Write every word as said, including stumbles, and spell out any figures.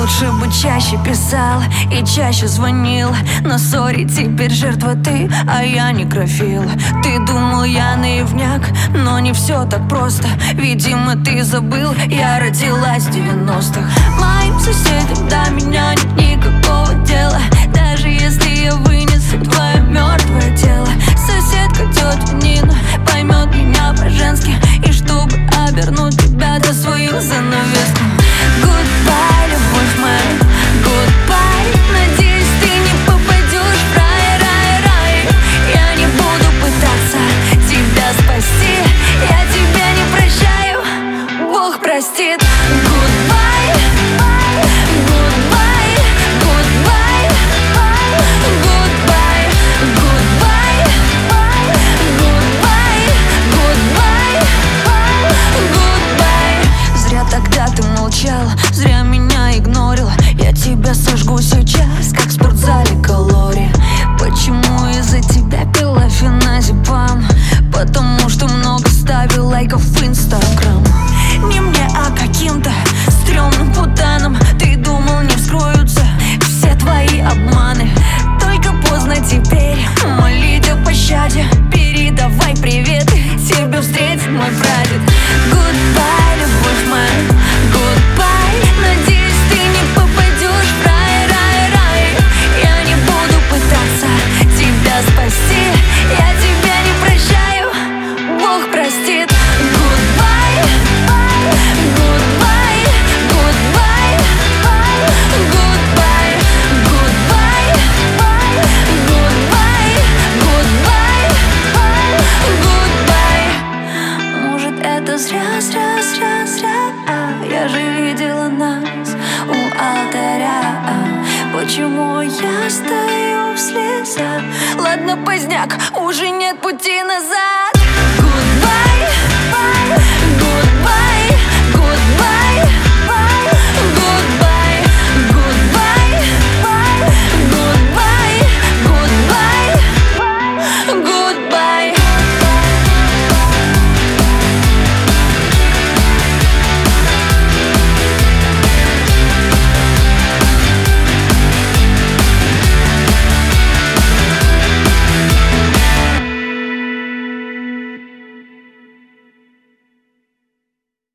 Лучше бы чаще писал и чаще звонил. Но сори, теперь жертва ты, а я некрофил. Ты думал, я наивняк, но не все так просто. Видимо, ты забыл, я родилась в девяностых. Моим соседям до меня нет никакого дела, даже если я вынесу твое мертвое тело. Соседка тетя Нина поймет меня по-женски, и чтобы обернуть тебя за свою занавеску. Goodbye, любовь моя, goodbye. Надеюсь, ты не попадешь в рай, рай, рай. Я не буду пытаться тебя спасти, я тебя не прощаю, Бог простит. Goodbye, goodbye, goodbye, goodbye, goodbye, goodbye, goodbye, goodbye. Зря тогда ты молчал, зря меня игнорил. Я тебя сожгу сейчас, как в спортзале калории. Почему из-за тебя пила феназепам? Потому что много ставил лайков в Инстаграм. Не мне, а каким-то стрёмным путанам. Ты думал, не вскроются все твои обманы. Только поздно теперь молить о пощаде. Передавай приветы, тебе встретит мой прадед. Goodbye, любовь моя, goodbye. Надеюсь, ты не попадешь в рай, рай, рай. Я не буду пытаться тебя спасти, я тебя не прощаю, Бог простит. Goodbye, goodbye, goodbye, goodbye, goodbye, goodbye, goodbye, goodbye. Может, это зря, зря, зря, зря, а я же видела нас у алтаря. А почему я стою в слезах? Ладно, поздняк, уже нет пути назад.